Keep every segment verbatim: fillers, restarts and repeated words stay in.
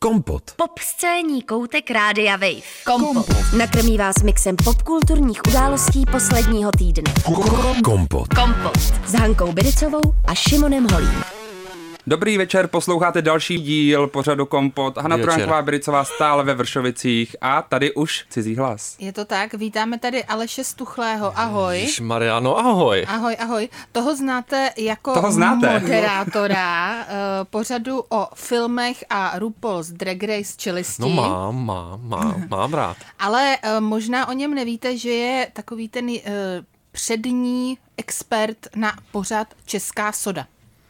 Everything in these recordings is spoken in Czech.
Kompot. Pop scéní koutek Rádia Wave. Kompot. Nakrmí vás mixem popkulturních událostí posledního týdne. Kompot. Kompot. S Hankou Biricovou a Šimonem Holím. Dobrý večer, posloucháte další díl pořadu Kompot. Hana Tránková Biricová stále ve Vršovicích a tady už cizí hlas. Je to tak, vítáme tady Aleše Stuchlého, ahoj. Mariano, ahoj. Ahoj, ahoj. Toho znáte jako Toho znáte. moderátora uh, pořadu o filmech a RuPaul's Drag Race čelisti. No mám, mám, mám, mám rád. Ale uh, možná o něm nevíte, že je takový ten uh, přední expert na pořad Česká soda.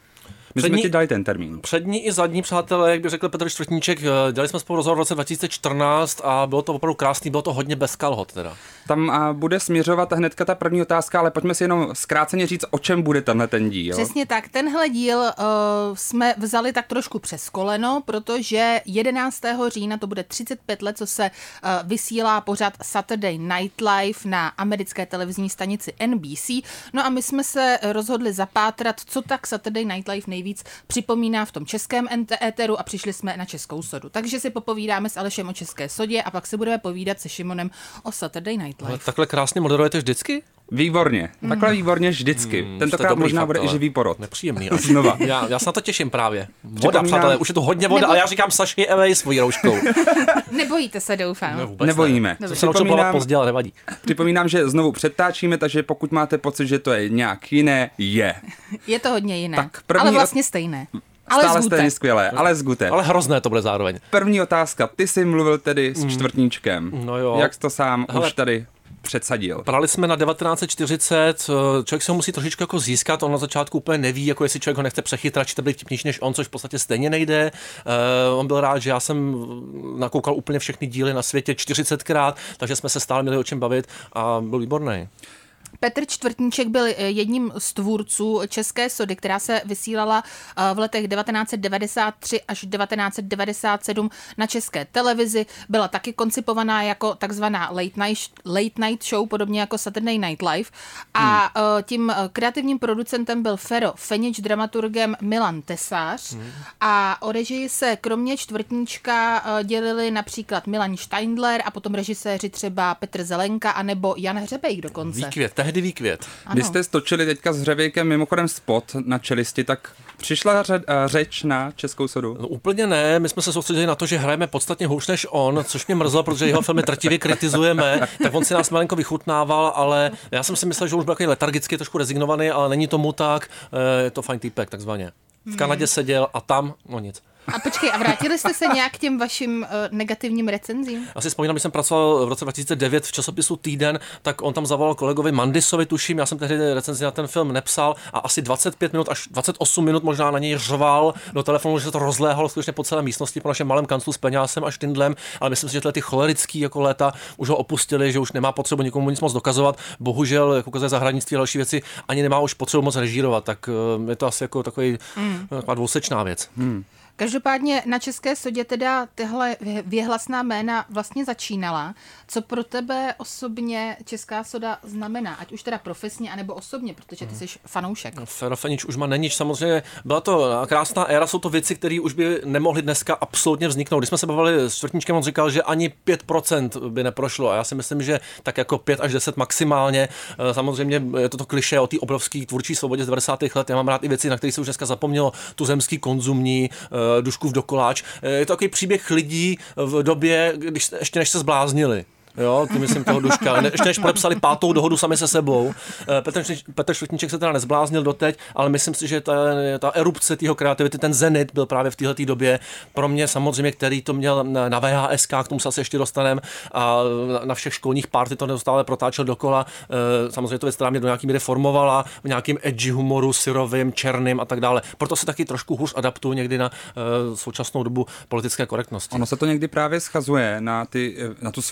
My Přední, jsme ti dali ten termín. Přední i zadní přátelé, jak by řekl Petr Čtvrtníček, dělali jsme spolu rozhovor v roce dva tisíce čtrnáct a bylo to opravdu krásný, bylo to hodně bez kalhot teda. Tam a, bude směřovat hnedka ta první otázka, ale pojďme si jenom zkráceně říct, o čem bude tenhle ten díl. Přesně tak, tenhle díl uh, jsme vzali tak trošku přes koleno, protože jedenáctého října to bude třicet pět let, co se uh, vysílá pořad Saturday Night Live na americké televizní stanici N B C. No a my jsme se rozhodli zapátrat, co tak Saturday Night Live nejvíc připomíná v tom českém éteru a přišli jsme na Českou sodu. Takže si popovídáme s Alešem o České sodě a pak si budeme povídat se Šimonem o Saturday Night Live. Ale takhle krásně moderujete vždycky? Výborně, mm. takhle výborně vždycky. Mm, Tentokrát možná fakt, bude i živý porod. Nepříjemný. Znova. Já, já se na to těším právě. Voda, Připomínám... přátelé, už je to hodně voda, Nebo... ale já říkám Saši Evej svojí rouškou. Nebojíte se, doufám. Ne, vůbec Nebojíme. Ne. Jsem se naučil plavat pozdě, ale nevadí. Připomínám, že znovu předtáčíme, takže pokud máte pocit, že to je nějak jiné, je. Je to hodně jiné, Tak první ale vlastně stejné. Ale Stále stejně skvělé, ale s gutem. Ale hrozné to bude zároveň. První otázka. Ty jsi mluvil tedy s Čtvrtníčkem. No jo. Jak jsi to sám Hele, už tady předsadil? Brali jsme na devatenáct set čtyřicet, člověk se ho musí trošičku jako získat, on na začátku úplně neví, jako jestli člověk ho nechce přechytrat, či to být vtipnější než on, což v podstatě stejně nejde. Uh, on byl rád, že já jsem nakoukal úplně všechny díly na světě čtyřicetkrát, takže jsme se stále měli o čem bavit a byl výborný. Petr Čtvrtníček byl jedním z tvůrců České sody, která se vysílala v letech devatenáct set devadesát tři až devatenáct set devadesát sedm na České televizi. Byla taky koncipovaná jako takzvaná late night, late night show, podobně jako Saturday Night Live. A hmm. tím kreativním producentem byl Fero Fenič, dramaturgem Milan Tesař. Hmm. A o režii se kromě Čtvrtníčka dělili například Milan Steindler a potom režiséři třeba Petr Zelenka anebo Jan Hřebejk dokonce. Výkvět, tehdy výkvět. Ano. Když jste stočili teďka s Hřebejkem mimochodem spot na čelisti, tak přišla ře- řeč na Českou sodu? No, úplně ne, my jsme se soustředili na to, že hrajeme podstatně hůř než on, což mě mrzelo, protože jeho filmy drtivě kritizujeme, tak on si nás malinko vychutnával, ale já jsem si myslel, že už byl takový letargicky, trošku rezignovaný, ale není tomu tak, je to fajn týpek takzvaně. V Kanadě seděl a tam, no nic. A počkej, a vrátili jste se nějak k těm vašim uh, negativním recenzím? Já si vzpomínám, když jsem pracoval v roce dva tisíce devět v časopisu Týden, tak on tam zavolal kolegovi Mandisovi, tuším, já jsem tehdy recenzi na ten film nepsal a asi dvacet pět minut až dvacet osm minut možná na něj řval do telefonu, že se to rozléhalo skutečně po celé místnosti, po našem malém kanclu s Peňásem a Štindlem, ale myslím si, že ty cholerický jako léta už ho opustili, že už nemá potřebu nikomu nic moc dokazovat. Bohužel, jako ukazuje zahraničí a další věci, ani nemá už potřebu moc režírovat, tak je to asi jako takový, mm. taková dvousečná věc. Mm. Každopádně na České sodě teda tyhle věhlasná jména vlastně začínala. Co pro tebe osobně Česká soda znamená? Ať už teda profesně, anebo osobně, protože ty jsi fanoušek. No, Fero Fenič už má neníž, samozřejmě byla to krásná éra, jsou to věci, které už by nemohly dneska absolutně vzniknout. Když jsme se bavili s Čtvrtníčkem, on říkal, že ani pět procent by neprošlo a já si myslím, že tak jako pět až deset maximálně. Samozřejmě je to to klišé o té obrovské tvůrčí svobodě z devadesátých let. Já mám rád i věci, na které se už dneska zapomnělo, tu zemský konzumní, Duškův dokoláč. Je to takový příběh lidí v době, když ještě než se zbláznili. Jo, ty myslím toho Duška. Ne, ještě než podepsali pátou dohodu sami se sebou. Petr, Petr Čtvrtníček se teda nezbláznil doteď, ale myslím si, že ta, ta erupce tého kreativity, ten zenit byl právě v této době pro mě samozřejmě, který to měl na V H S kách, k tomu se asi ještě dostaneme, a na všech školních party to neustále protáčel dokola. Samozřejmě to věc, která mě do nějaký míry formovala, v nějakým edgy humoru, syrovým, černým a tak dále. Proto se taky trošku hůř adaptuju někdy na současnou dobu politické korektnosti. Ono se to někdy právě schazuje na, ty, na tu svobodu a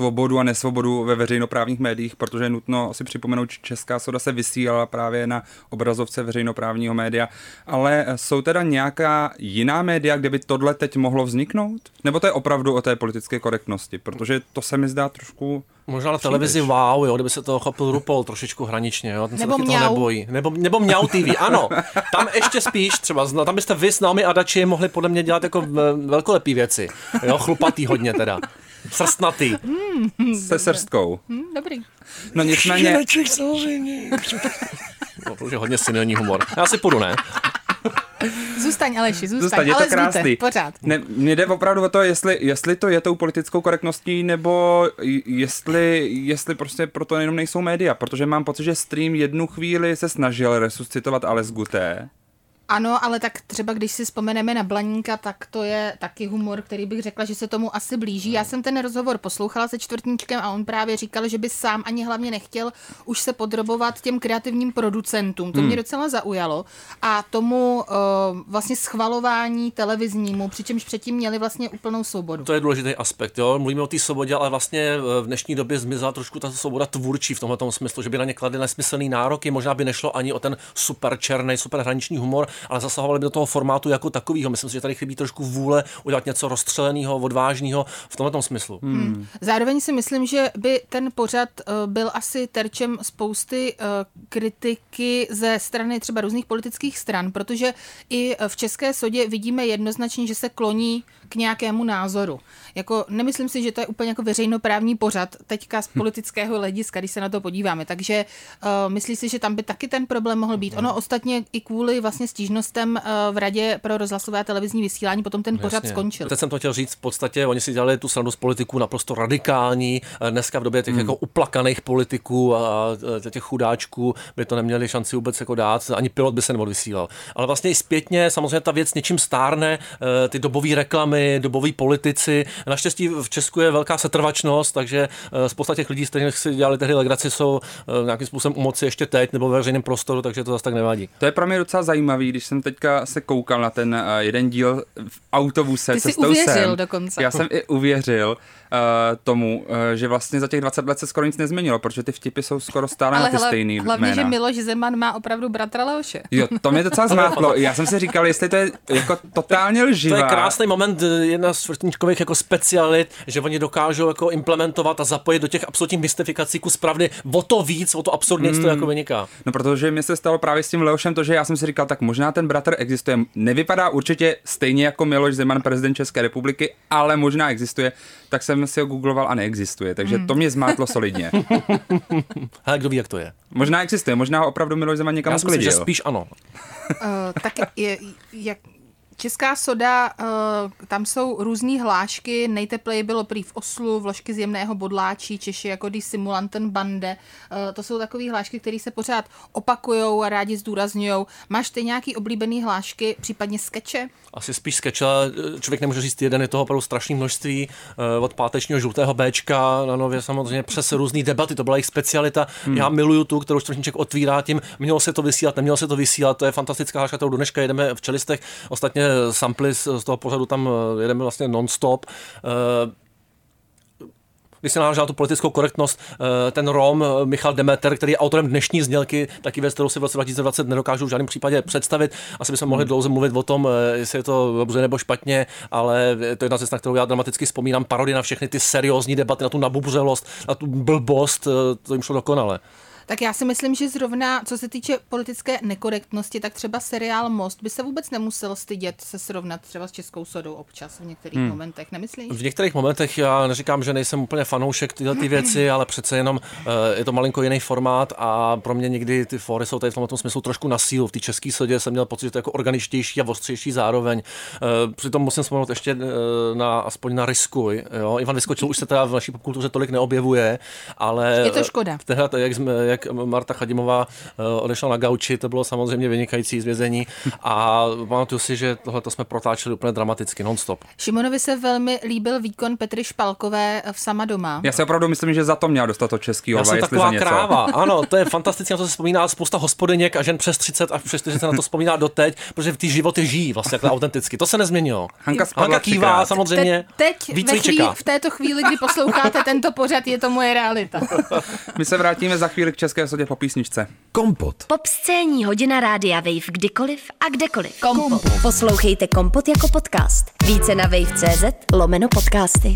nesvobodu ve veřejnoprávních médiích, protože je nutno si připomenout, že Česká soda se vysílala právě na obrazovce veřejnoprávního média, ale jsou teda nějaká jiná média, kde by tohle teď mohlo vzniknout? Nebo to je opravdu o té politické korektnosti? Protože to se mi zdá trošku... Možná na televizi Wow, jo, kdyby se toho chopil RuPaul trošičku hraničně, jo, ten se nebo taky toho nebojí. Nebo, nebo Mňau T V, ano. Tam ještě spíš třeba, no, tam byste vy s Naomi Adachi mohli podle mě dělat jako velkolepý věci. Jo, chlupatý hodně teda. Srstnatý. Mm, Se srstkou. Mm, dobrý. No nicméně... No, to už je hodně synonní humor. Já si půjdu, ne? Zůstaň, Aleši, zůstaň, zůstaň je ale to krásný. Zůte, pořád. Ne, mně jde opravdu o to, jestli, jestli to je tou politickou korektností, nebo jestli, jestli prostě proto jenom nejsou média, protože mám pocit, že stream jednu chvíli se snažil resuscitovat Ales Guté. Ano, ale tak třeba když si vzpomeneme na Blaníka, tak to je taky humor, který bych řekla, že se tomu asi blíží. Já jsem ten rozhovor poslouchala se Čtvrtníčkem a on právě říkal, že by sám ani hlavně nechtěl už se podrobovat těm kreativním producentům. To hmm. mě docela zaujalo. A tomu uh, vlastně schvalování televiznímu, přičemž předtím měli vlastně úplnou svobodu. To je důležitý aspekt, jo. Mluvíme o té svobodě, ale vlastně v dnešní době zmizela trošku ta svoboda tvůrčí v tomhle smyslu, že by na ně kladly nesmyslný nároky, možná by nešlo ani o ten super černý, super hraniční humor, ale zasahovali by do toho formátu jako takového. Myslím si, že tady chybí trošku vůle udělat něco rozstřeleného, odvážného v tomto smyslu. Hmm. Zároveň si myslím, že by ten pořad uh, byl asi terčem spousty uh, kritiky ze strany třeba různých politických stran, protože i v České sodě vidíme jednoznačně, že se kloní k nějakému názoru. Jako, nemyslím si, že to je úplně jako veřejnoprávní pořad teďka z politického hlediska, když se na to podíváme. Takže uh, myslí si, že tam by taky ten problém mohl být. Ono ostatně i kvůli vlastně stížnostem uh, v Radě pro rozhlasové a televizní vysílání potom ten pořad Jasně. skončil. Teď jsem to chtěl říct, v podstatě oni si dělali tu srandu z politiků naprosto radikální. Dneska v době těch hmm. jako uplakaných politiků a těch chudáčků by to neměli šanci vůbec jako dát, ani pilot by se neodvysílal. Ale vlastně i zpětně samozřejmě ta věc něčím stárne, ty dobové reklamy, doboví politici. Naštěstí v Česku je velká setrvačnost, takže spousta těch lidí, z kterých si dělali tehdy legraci, jsou nějakým způsobem u moci ještě teď nebo ve veřejném prostoru, takže to zase tak nevadí. To je pro mě docela zajímavý, když jsem teďka se koukal na ten jeden díl v autobuse. Ty jsi uvěřil sem. dokonce. Já jsem i uvěřil uh, tomu, uh, že vlastně za těch dvacet let se skoro nic nezměnilo, protože ty vtipy jsou skoro stále ale na ty hele, stejný hlavně, jména. že Miloš Zeman má opravdu bratra Leoše. Jo, to mě docela zmátlo. Já jsem si říkal, jestli to je jako totálně lživá. To je krásný moment, jedna z čtvrtníčkových jako specialit, že oni dokážou jako implementovat a zapojit do těch absolutních mystifikací kus pravdy o to víc, o to absurdnějc mm. to jako vyniká. No protože mi se stalo právě s tím Leošem to, že já jsem si říkal, tak možná ten bratr existuje. Nevypadá určitě stejně jako Miloš Zeman, prezident České republiky, ale možná existuje. Tak jsem si ho googloval a neexistuje, takže mm. to mě zmátlo solidně. Ale kdo ví, jak to je? Možná existuje, možná opravdu Miloš Zeman někam sklidil. Já si myslím, že spíš ano. uh, tak je, jak Česká soda, uh, tam jsou různý hlášky, nejtepleji bylo prý v Oslu, vložky z jemného bodláčí, Češi jako die Simulanten Bande. Uh, to jsou takový hlášky, které se pořád opakujou a rádi zdůrazňujou. Máš ty nějaký oblíbený hlášky, případně skeče? Asi spíš skeče, člověk nemůže říct jeden, je toho opravdu strašný množství, uh, od pátečního žlutého Béčka na Nově samozřejmě přes různý debaty, to byla jejich specialita. Hmm. Já miluju tu, kterou Čtvrtníček otvírá tím, mělo se to vysílat, nemělo se to vysílat, to je fantastická hláška, kterou do dneška jedeme v Čelistech. Ostatně samply z toho pořadu tam jedeme vlastně non-stop. Když se narážel tu politickou korektnost, ten Rom Michal Demeter, který je autorem dnešní znělky, taky věc, kterou si v roce dva tisíce dvacet nedokážu v žádném případě představit. Asi bychom mohli dlouze mluvit o tom, jestli je to dobře nebo špatně, ale to je jedna věc, na kterou já dramaticky vzpomínám, parodie na všechny ty seriózní debaty, na tu nabubřelost, na tu blbost, to jim šlo dokonale. Tak já si myslím, že zrovna co se týče politické nekorektnosti, tak třeba seriál Most by se vůbec nemusel stydět se srovnat třeba s Českou sodou občas v některých hmm. momentech, nemyslíš? V některých momentech já neříkám, že nejsem úplně fanoušek tyhle ty věci, ale přece jenom uh, je to malinko jiný formát a pro mě někdy ty fóry jsou tady v tomto smyslu trošku na sílu. V té České sodě jsem měl pocit, že to je jako organičtější a ostřejší zároveň. Uh, přitom musím vzpomenout ještě uh, na, aspoň na Riskuj. Jo? Ivan Vyskočil už se teda v naší popkultuře tolik neobjevuje, ale je to škoda. Tehdy, jak, jsme, jak Marta Chadimová odešla na gauči, to bylo samozřejmě vynikající zvězení a pamatuju si, že tohle jsme protáčeli úplně dramaticky, non-stop. Šimonovi se velmi líbil výkon Petry Špalkové v Sama doma. Já si opravdu myslím, že za to měl dostat to český ova, Já jsem jestli taková za něco. kráva, ano, to je fantastické, na to se vzpomíná spousta hospodyněk a žen přes třicet a přes čtyřicet na to vzpomíná doteď, protože v ty životy žijí vlastně takhle autenticky. To se nezměnilo. Hanka spadla Hanka kývá třikrát. samozřejmě. Te- teď Víc ve co jí chvíli, čeká. v této chvíli, kdy posloucháte tento pořad, je to moje realita. My se vrátíme za chvíli k České sodě po písničce. Kompot. Pop scéní hodina Rádia Wave kdykoliv a kdekoliv. Kompot. Poslouchejte Kompot jako podcast. Více na wave tečka cé zet lomeno podcasty.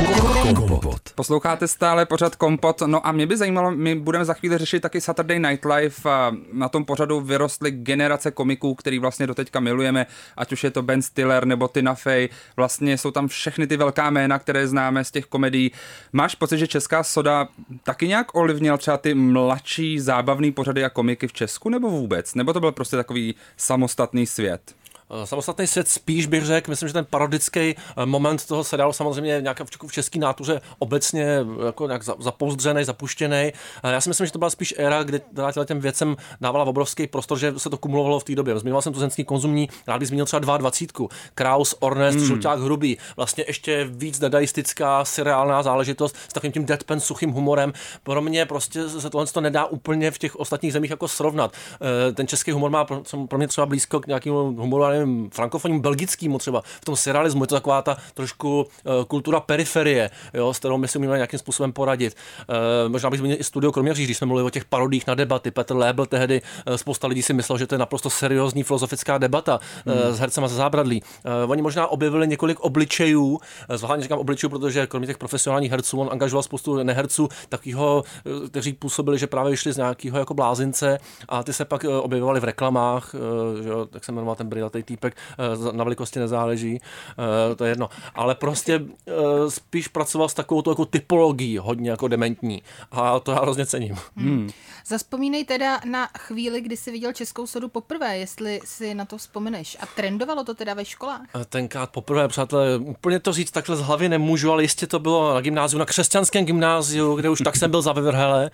Kompot. Posloucháte stále pořad Kompot, no a mě by zajímalo, my budeme za chvíli řešit taky Saturday Night Live a na tom pořadu vyrostly generace komiků, který vlastně doteďka milujeme, ať už je to Ben Stiller nebo Tina Fey, vlastně jsou tam všechny ty velká jména, které známe z těch komedií. Máš pocit, že Česká soda taky nějak ovlivnila třeba ty mladší zábavný pořady a komiky v Česku, nebo vůbec? Nebo to byl prostě takový samostatný svět? Samostatný svět spíš bych řekl, myslím, že ten parodický moment toho seriálu samozřejmě nějak v české nátuře obecně jako nějak zapouzdřený, zapuštěný. Já si myslím, že to byla spíš éra, kdy těm věcem dávala obrovský prostor, že se to kumulovalo v té době. Zmiňoval jsem tu zenský konzumní, rád bych zmínil třeba dvacítku. Kraus, Ornest, hmm. Žluťák, Hrubý. Vlastně ještě víc dadaistická, seriálná záležitost s takovým tím deadpan suchým humorem. Pro mě prostě se tohle to nedá úplně v těch ostatních zemích jako srovnat. Ten český humor má pro mě třeba blízko k nějakému humoru frankofonním belgickému třeba v tom serialismu, je to taková ta trošku uh, kultura periferie, jo, s kterou my si umíme nějakým způsobem poradit. Uh, možná bych zmínil i Studio Kroměříž, když jsme mluvili o těch parodích na debaty. Petr Lébl tehdy, uh, spousta lidí si myslel, že to je naprosto seriózní filozofická debata uh, hmm. s hercema ze zábradlí. Uh, oni možná objevili několik obličejů, uh, zvláště říkám obličejů, protože kromě těch profesionálních herců on angažoval spoustu neherců, takového, uh, kteří působili, že právě vyšli z nějakého jako blázince a ty se pak uh, objevovali v reklamách, uh, že jo, tak se jmenoval ten brilatej týpek, na velikosti nezáleží, to je jedno. Ale prostě spíš pracoval s takovou jako typologií, hodně jako dementní. A to já hrozně cením. Hmm. Zazpomínej teda na chvíli, kdy jsi viděl Českou sodu poprvé, jestli si na to vzpomeneš. A trendovalo to teda ve školách? Tenkrát poprvé, přátelé, úplně to říct takhle z hlavy nemůžu, ale jistě to bylo na gymnáziu, na křesťanském gymnáziu, kde už tak jsem byl za vyvrhele.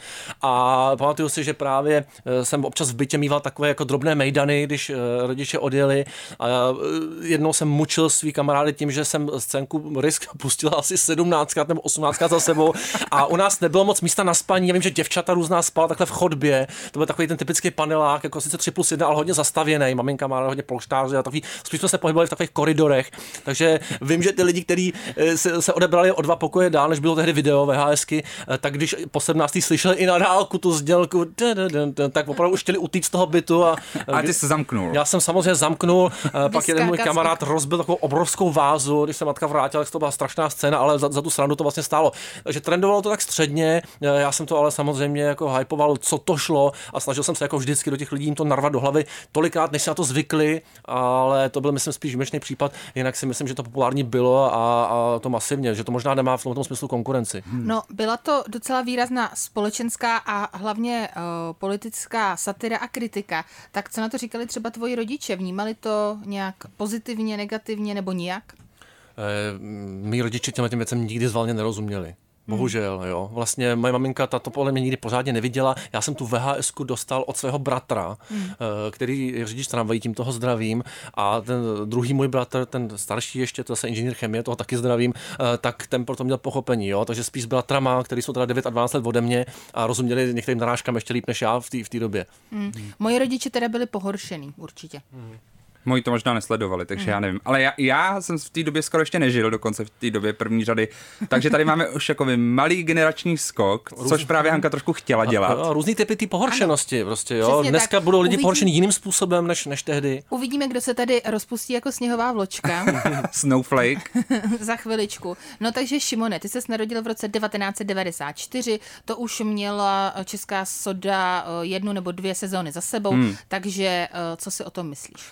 A pamatuju si, že právě jsem občas v bytě mýval takové jako drobné mejdany, když rodiče odjeli. A jednou jsem mučil svý kamarády tím, že jsem scénku Risk pustil asi sedmnáctkrát nebo osmnáctkrát za sebou a u nás nebylo moc místa na spaní. Já vím, že děvčata různá spala takhle v chodbě. To byl takový ten typický panelák, jako sice tři plus jedna, ale hodně zastavěný. Maminka má hodně polštáře a takový. Spíš jsme se pohybovali v takových koridorech. Takže vím, že ty lidi, kteří se, se odebrali o dva pokoje dál, než bylo tehdy video VHSky, tak když po sedmnácté slyšeli i na dálku tu sdělku, tak opravdu už chtěli utíct z toho bytu a, a ty se zamknul. Já jsem samozřejmě zamknul. Pak jeden můj kamarád rozbil takovou obrovskou vázu, když se matka vrátila, tak to byla strašná scéna, ale za, za tu srandu to vlastně stálo. Takže trendovalo to tak středně, já jsem to ale samozřejmě jako hypoval, co to šlo a snažil jsem se jako vždycky do těch lidí jim to narvat do hlavy tolikrát, než se na to zvykli, ale to byl myslím spíš výjimečný případ, jinak si myslím, že to populární bylo a, a to masivně, že to možná nemá v tom smyslu konkurenci. Hmm. No, byla to docela výrazná společenská a hlavně uh, politická satira a kritika. Tak co na to říkali třeba tvoji rodiče? Vnímali to nějak pozitivně, negativně nebo nijak? E, mí rodiče těm těm věcem nikdy zvalně nerozuměli. Bohužel, jo. Vlastně moje maminka ta to podle mě nikdy pořádně neviděla. Já jsem tu VHSku dostal od svého bratra, hmm. který je řidič tramvají, tím toho zdravím. A ten druhý můj bratr, ten starší ještě, to zase inženýr chemie, toho taky zdravím, tak ten proto měl pochopení, jo. Takže spíš s bratrama, který jsou teda devět a dvanáct let ode mě a rozuměli některým narážkám ještě líp než já v té v té době. Hmm. Hmm. Moji rodiče teda byli pohoršený, určitě. Hmm. Moji to možná nesledovali, takže mm. já nevím. Ale já, já jsem v té době skoro ještě nežil, dokonce v té době první řady. Takže tady máme už jako malý generační skok, Různý. Což právě Hanka trošku chtěla dělat. A, a různý typy ty pohoršenosti, ano. Prostě, jo. Přesně dneska tak. Budou lidi Uvidí... pohoršení jiným způsobem než, než tehdy. Uvidíme, kdo se tady rozpustí jako sněhová vločka. Snowflake. Za chviličku. No takže Šimone, ty ses narodil v roce devatenáct set devadesát čtyři, to už měla Česká soda jednu nebo dvě sezóny za sebou, hmm. takže co si o tom myslíš? Mně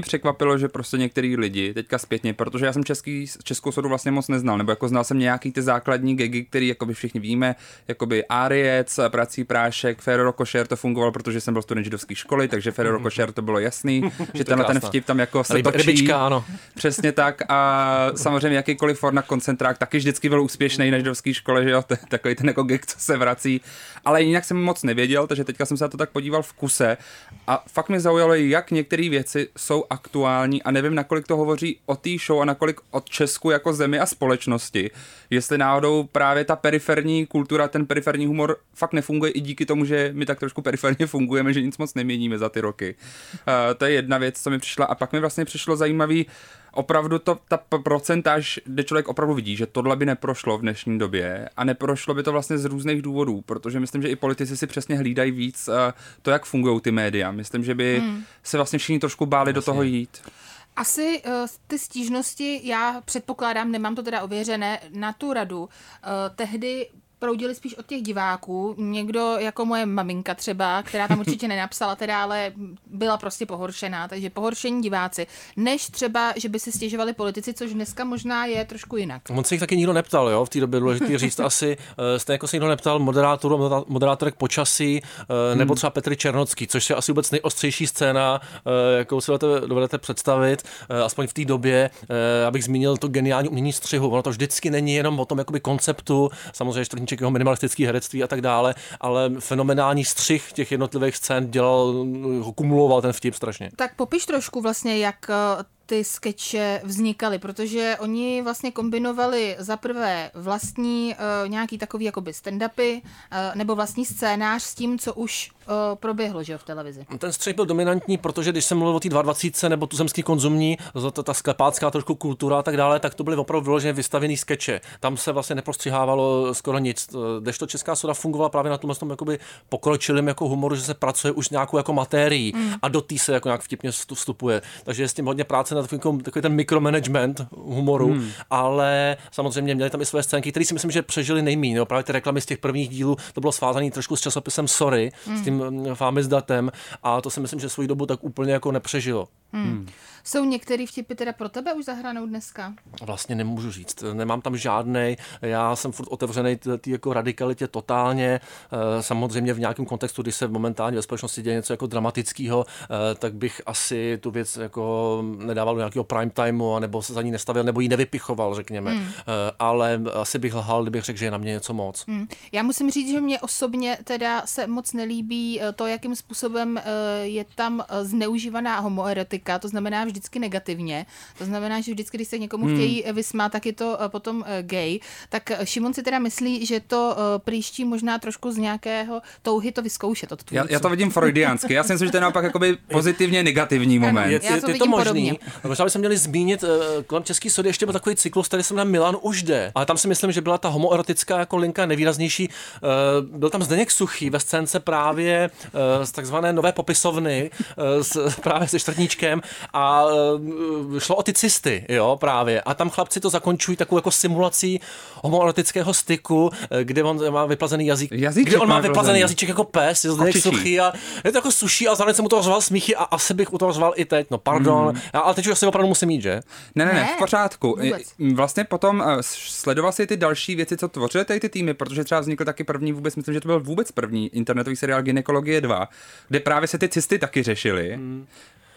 překvapilo, že prostě některý lidi teďka zpětně, protože já jsem český, českou sodu vlastně moc neznal, nebo jako znal jsem nějaký ty základní gagy, který jakoby všichni víme, jakoby Áriec, Prací prášek, Ferrero Košer, to fungovalo, protože jsem byl student židovské školy, takže Ferrero Košer to bylo jasný, že tenhle ten vtip tam jako se točí. Rybička, ano. Přesně tak a samozřejmě jakýkoliv for na koncentrák taky vždycky byl úspěšný na židovské škole, že jo, takový ten jako gag, co se vrací, ale jinak jsem moc nevěděl, takže teďka jsem se na to tak podíval v kuse a fakt mě zaujalo, jak některé věci jsou aktuální a nevím, nakolik to hovoří o té show a nakolik o Česku jako zemi a společnosti. Jestli náhodou právě ta periferní kultura, ten periferní humor fakt nefunguje i díky tomu, že my tak trošku periferně fungujeme, že nic moc neměníme za ty roky. Uh, to je jedna věc, co mi přišla a pak mi vlastně přišlo zajímavý opravdu to, ta procentáž, kde člověk opravdu vidí, že tohle by neprošlo v dnešní době a neprošlo by to vlastně z různých důvodů, protože myslím, že i politici si přesně hlídají víc uh, to, jak fungují ty média. Myslím, že by hmm. se vlastně všichni trošku báli vlastně do toho jít. Asi uh, ty stížnosti, já předpokládám, nemám to teda ověřené, na tu radu, uh, tehdy proudili spíš od těch diváků. Někdo jako moje maminka třeba, která tam určitě nenapsala teda, ale byla prostě pohoršená, takže pohoršení diváci. Než třeba, že by si stěžovali politici, což dneska možná je trošku jinak. On se jich taky nikdo neptal, jo, v té době důležitý říct asi, stejně jako se nikdo neptal moderátorů, moderátorek počasí, nebo třeba Petry Černocký, což je asi vůbec nejostřejší scéna, jakou si dovedete, dovedete představit, aspoň v té době, abych zmínil to geniální umění střihu. Ono to vždycky není jenom o tom jakoby konceptu, samozřejmě jeho minimalistický herectví a tak dále, ale fenomenální střih těch jednotlivých scén dělal, kumuloval ten vtip strašně. Tak popiš trošku vlastně, jak ty skeče vznikaly, protože oni vlastně kombinovali za prvé vlastní uh, nějaký takový jakoby stand-upy uh, nebo vlastní scénář s tím, co už uh, proběhlo, že jo, v televizi. Ten střih byl dominantní, protože když jsem mluvil o té dvacítce nebo tuzemský konzumní, ta, ta sklepácká trošku kultura a tak dále, tak to byly opravdu vyloženě vystavený skeče. Tam se vlastně nepostřihávalo skoro nic. Kdežto Česká soda fungovala právě na tomhle tom jakoby pokročilým jako humoru, že se pracuje už nějakou jako materií mm. a do té se jako nějak vtipně vstupuje. Takže je s tím hodně práce na takový, takový ten mikromanagement humoru, hmm. ale samozřejmě měli tam i své scénky, které si myslím, že přežili nejméně. Právě ty reklamy z těch prvních dílů, to bylo svázané trošku s časopisem Sorry, hmm. s tím Fámy datem a to si myslím, že svou dobu tak úplně jako nepřežilo. Hmm. Hmm. Jsou některé vtipy teda pro tebe už zahranou dneska? Vlastně nemůžu říct. Nemám tam žádnej. Já jsem furt otevřený té jako radikalitě totálně. Samozřejmě v nějakém kontextu, když se momentálně ve společnosti děje něco jako dramatického, tak bych asi tu věc jako nedával do nějakého prime timeu, nebo se za ní nestavil, nebo ji nevypichoval, řekněme. Hmm. Ale asi bych lhal, kdybych řekl, že je na mě něco moc. Hmm. Já musím říct, že mě osobně teda se moc nelíbí to, jakým způsobem je tam zneužívaná homoerotika, to znamená vždycky negativně. To znamená, že vždycky, když se někomu hmm. chtějí vysmát, tak je to potom gay. Tak Šimon si teda myslí, že to příští možná trošku z nějakého touhy to vyzkoušet od tvůrců. Já, já to vidím freudiánsky. Já si myslím, že to je naopak jakoby pozitivně negativní moment. Je, je, je to, to možný. Možná bychom měli zmínit kolem České sody ještě byl takový cyklus, který jsem na Milan už jde. Ale tam si myslím, že byla ta homoerotická jako linka nejvýraznější. Byl tam Zdeněk Suchý ve scénce právě z takzvané Nové popisovny s, právě se Čtvrtníčkem a šlo o ty cysty, jo, právě. A tam chlapci to zakončují takovou jako simulací homoerotického styku, kde on má vyplazený jazyk. Jazyček kde on má má vyplazený jazyček jako pes, je Zdeněk Suchý a je to jako suší a zároveň jsem mu to řval smíchy a asi bych u toho řval i teď. No pardon, hmm. já, ale teď už asi opravdu musím jít, že? Ne, ne, ne, v pořádku. Vůbec. Vlastně potom uh, sledoval si ty další věci, co tvořily tady ty týmy, protože třeba vznikl taky první vůbec, myslím, že to byl vůbec první internetový seriál Gynekologie dva, kde právě se ty cysty taky řešily. Hmm.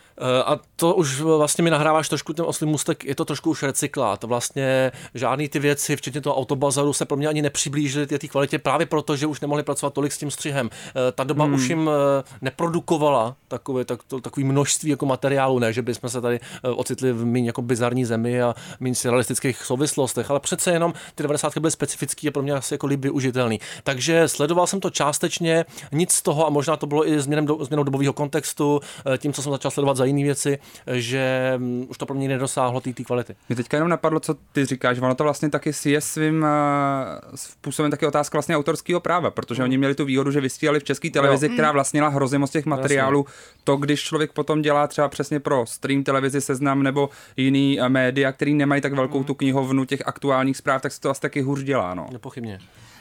A to už vlastně mi nahráváš trošku ten oslý můstek, je to trošku už recyklát. Vlastně žádný ty věci, včetně toho autobazaru, se pro mě ani nepřiblížily té kvalitě právě proto, že už nemohli pracovat tolik s tím střihem. Ta doba hmm. už jim neprodukovala takové, tak, to, takové množství jako materiálu, ne, že bychom se tady ocitli v méně jako bizarní zemi a méně realistických souvislostech, ale přece jenom ty devadesátky byly specifický a pro mě asi jako líp využitelný. Takže sledoval jsem to částečně, nic z toho a možná to bylo i změnou, do, změnou dobového kontextu, tím, co jsem začal sledovat za jiné věci, že už to pro mě nedosáhlo té kvality. Mě teďka jenom napadlo, co ty říkáš, ono to vlastně taky je svým uh, způsobem taky otázka vlastně autorského práva, protože mm. oni měli tu výhodu, že vysílali v české televizi, no. která vlastnila hrozně moc těch materiálů. Jasně. To, když člověk potom dělá třeba přesně pro stream televizi, Seznam nebo jiný uh, média, který nemají tak velkou mm. tu knihovnu těch aktuálních zpráv, tak se to asi taky hůř dělá. No. Nepochybně.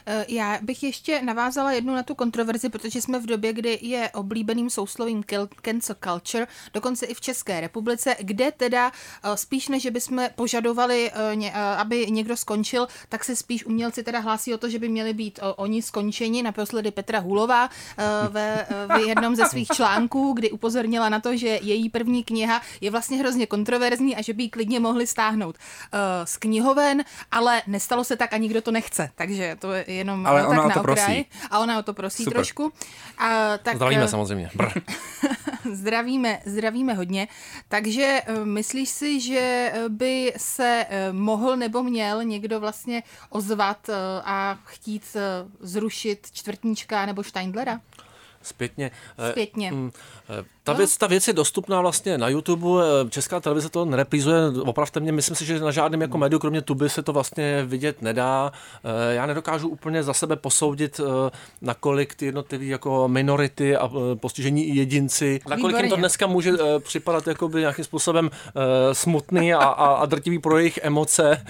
Já bych ještě navázala jednu na tu kontroverzi, protože jsme v době, kdy je oblíbeným souslovím cancel culture, dokonce i v České republice, kde teda spíš než bychom požadovali, aby někdo skončil, tak se spíš umělci teda hlásí o to, že by měli být oni skončeni. Naposledy Petra Hulová ve, v jednom ze svých článků, kdy upozornila na to, že její první kniha je vlastně hrozně kontroverzní a že by ji klidně mohli stáhnout z knihoven, ale nestalo se tak a nikdo to nechce. Takže to je jenom ale tak ona na to okraj. Prosí. A ona o to prosí Super. trošku. A, tak, Zdravíme samozřejmě. Brr. zdravíme, zdravíme hodně. Takže myslíš si, že by se mohl nebo měl někdo vlastně ozvat a chtít zrušit Čtvrtníčka nebo Steindlera? Zpětně. Zpětně. Ta věc, ta věc je dostupná vlastně na YouTube, Česká televize to nereprízuje, opravte mě, myslím si, že na žádném jako médiu, kromě Tuby, se to vlastně vidět nedá. Já nedokážu úplně za sebe posoudit, nakolik ty jednotlivé jako minority a postižení jedinci, nakolik jim to dneska může připadat jakoby nějakým způsobem smutný a, a, a drtivý pro jejich emoce.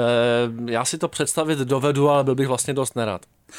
Já si to představit dovedu, ale byl bych vlastně dost nerad.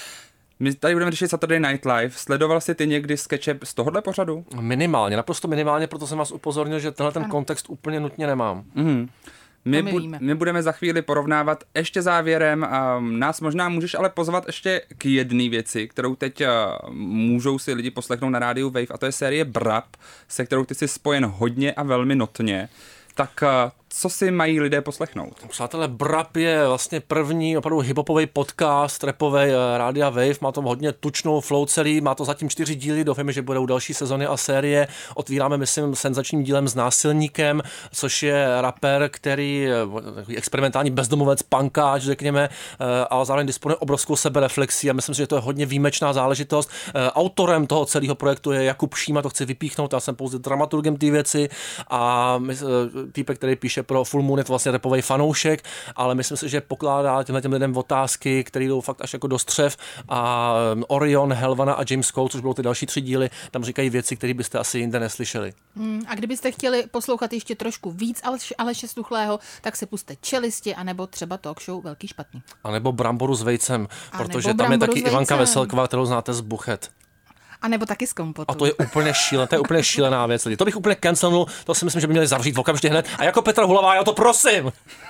My tady budeme řešit Saturday Night Live. Sledoval jsi ty někdy skeče z tohohle pořadu? Minimálně, naprosto minimálně, proto jsem vás upozornil, že tenhle ten kontext úplně nutně nemám. Mm. My, my, bu- my budeme za chvíli porovnávat ještě závěrem. A nás možná můžeš ale pozvat ještě k jedné věci, kterou teď uh, můžou si lidi poslechnout na rádiu Wave, a to je série Brab, se kterou ty jsi spojen hodně a velmi notně. Tak uh, co si mají lidé poslechnout? Přátelé, Brab je vlastně první opravdu hiphopový podcast rapovej Rádia Wave, má to hodně tučnou flow celý, má to zatím čtyři díly, doufáme, že budou další sezony a série. Otvíráme, myslím, senzačním dílem s Násilníkem, což je rapper, který experimentální bezdomovec, punkáč, řekněme, ale zároveň disponuje obrovskou sebereflexí a myslím si, že to je hodně výjimečná záležitost. Autorem toho celého projektu je Jakub Šíma, to chci vypíchnout, já jsem pouze dramaturgem té věci a týpek, který píše pro Full Moon, je to vlastně rapovej fanoušek, ale myslím si, že pokládá těmhle těm lidem otázky, které jdou fakt až jako do střev a Orion, Helvana a James Cole, což bylo ty další tři díly, tam říkají věci, které byste asi jinde neslyšeli. Hmm, a kdybyste chtěli poslouchat ještě trošku víc Aleše Stuchlého, tak si puste Čelisti, anebo třeba talk show Velký špatný. A nebo Bramboru s vejcem, a protože tam je taky Ivanka Veselková, kterou znáte z Buchet. A nebo taky z kompotu. A to je úplně šílené, to je úplně šílená věc. Lidi. To bych úplně cancelnul, to si myslím, že by měli zavřít okamžitě hned. A jako Petra Hulová, já to prosím!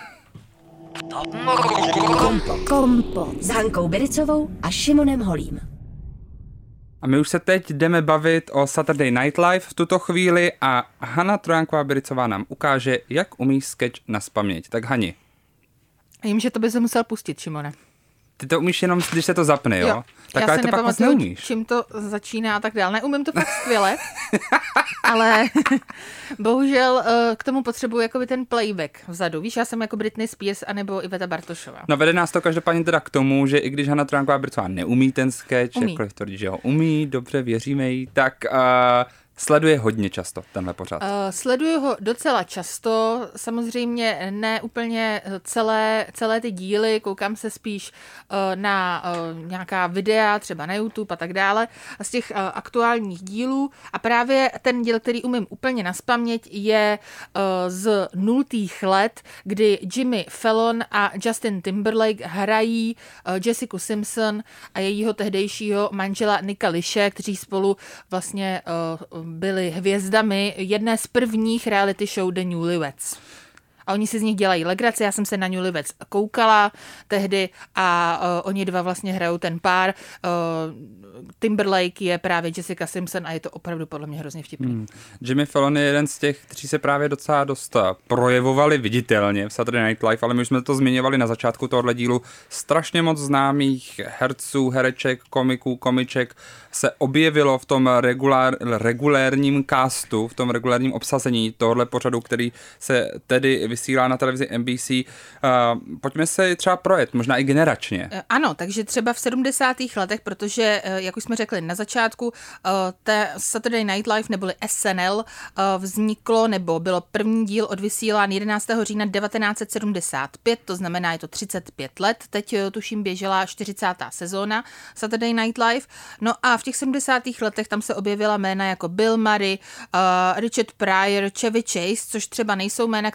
Kompot s Hankou Biricovou a Šimonem Holím. A my už se teď jdeme bavit o Saturday Night Live v tuto chvíli a Hana Trojanková Biricová nám ukáže, jak umí sketch nazpaměť. Tak Hani. Vím, že to by se musel pustit, Šimone. Ty to umíš jenom, když se to zapne, jo? jo. Tak já ale se to pak moc neumíš. Čím to začíná a tak dál. Neumím to fakt skvěle, ale bohužel k tomu potřebuji jakoby ten playback vzadu. Víš, já jsem jako Britney Spears anebo Iveta Bartošová. No vede nás to každopádně teda k tomu, že i když Hana Trojanková Biricová neumí ten sketch, umí. Jakkoliv tvrdí, že ho umí, dobře, věříme jí, tak uh, sleduje hodně často tenhle pořad. Uh, sleduju ho docela často, samozřejmě ne úplně celé, celé ty díly, koukám se spíš uh, na uh, nějaká videa, třeba na YouTube a tak dále, a z těch uh, aktuálních dílů. A právě ten díl, který umím úplně nazpaměť, je uh, z nultých let, kdy Jimmy Fallon a Justin Timberlake hrají uh, Jessica Simpson a jejího tehdejšího manžela Nicka Lishe, kteří spolu vlastně uh, byli hvězdami jedné z prvních reality show The Newlyweds. A oni si z nich dělají legraci, já jsem se na Newlyweds koukala tehdy a uh, oni dva vlastně hrajou ten pár. Uh, Timberlake je právě Jessica Simpson a je to opravdu podle mě hrozně vtipný. Hmm. Jimmy Fallon je jeden z těch, kteří se právě docela dost projevovali viditelně v Saturday Night Live, ale my už jsme to zmiňovali na začátku tohohle dílu. Strašně moc známých herců, hereček, komiků, komiček se objevilo v tom regulár, regulérním castu, v tom regulérním obsazení tohohle pořadu, který se tedy vysílá na televizi N B C. Uh, pojďme se třeba projet, možná i generačně. Ano, takže třeba v sedmdesátých letech, protože, jak už jsme řekli na začátku, té Saturday Night Live neboli S N L vzniklo, nebo bylo první díl odvysílán jedenáctého října devatenáct set sedmdesát pět, to znamená, je to třicet pět let. Teď tuším běžela čtyřicátá sezóna Saturday Night Live. No a v těch sedmdesátých letech tam se objevila jména jako Bill Murray, Richard Pryor, Chevy Chase, což třeba nejsou jména, která u nás